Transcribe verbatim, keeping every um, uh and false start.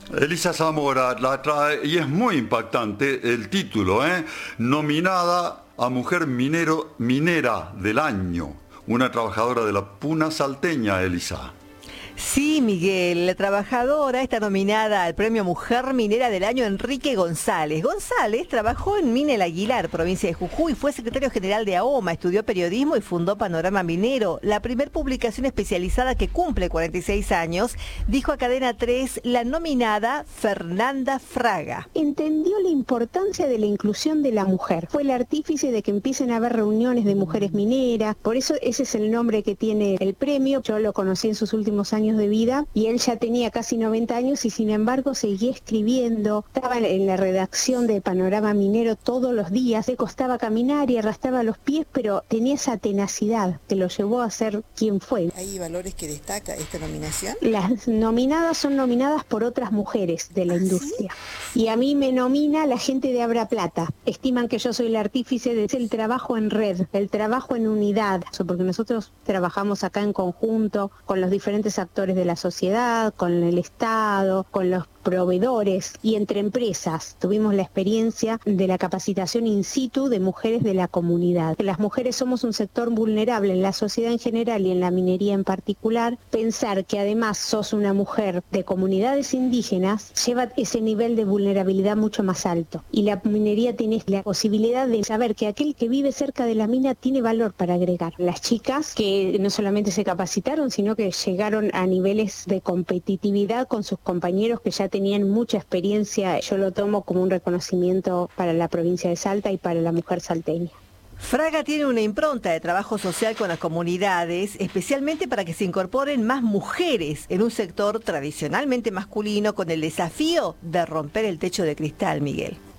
Elisa Zamora la trae y es muy impactante el título, ¿eh? Nominada a Mujer Minero, Minera del Año, una trabajadora de la Puna salteña, Elisa. Sí, Miguel, la trabajadora está nominada al premio Mujer Minera del Año Enrique González. González trabajó en Mina El Aguilar, provincia de Jujuy, fue secretario general de AOMA, estudió periodismo y fundó Panorama Minero, la primer publicación especializada que cumple cuarenta y seis años, dijo a Cadena tres la nominada Fernanda Fraga. Entendió la importancia de la inclusión de la mujer. Fue el artífice de que empiecen a haber reuniones de mujeres mineras, por eso ese es el nombre que tiene el premio. Yo lo conocí en sus últimos años de vida y él ya tenía casi noventa años y sin embargo seguía escribiendo, estaba en la redacción de Panorama Minero todos los días, le costaba caminar y arrastraba los pies, pero tenía esa tenacidad que lo llevó a ser quien fue. ¿Hay valores que destaca esta nominación? Las nominadas son nominadas por otras mujeres de la industria. ¿Sí? Y a mí me nomina la gente de Abra Plata. Estiman que yo soy el artífice de el trabajo en red, el trabajo en unidad, porque nosotros trabajamos acá en conjunto con los diferentes actores de la sociedad, con el Estado, con los proveedores y entre empresas. Tuvimos la experiencia de la capacitación in situ de mujeres de la comunidad. Las mujeres somos un sector vulnerable en la sociedad en general y en la minería en particular. Pensar que además sos una mujer de comunidades indígenas lleva ese nivel de vulnerabilidad mucho más alto. Y la minería tiene la posibilidad de saber que aquel que vive cerca de la mina tiene valor para agregar. Las chicas que no solamente se capacitaron, sino que llegaron a niveles de competitividad con sus compañeros que ya tenían mucha experiencia, yo lo tomo como un reconocimiento para la provincia de Salta y para la mujer salteña. Fraga tiene una impronta de trabajo social con las comunidades, especialmente para que se incorporen más mujeres en un sector tradicionalmente masculino con el desafío de romper el techo de cristal, Miguel.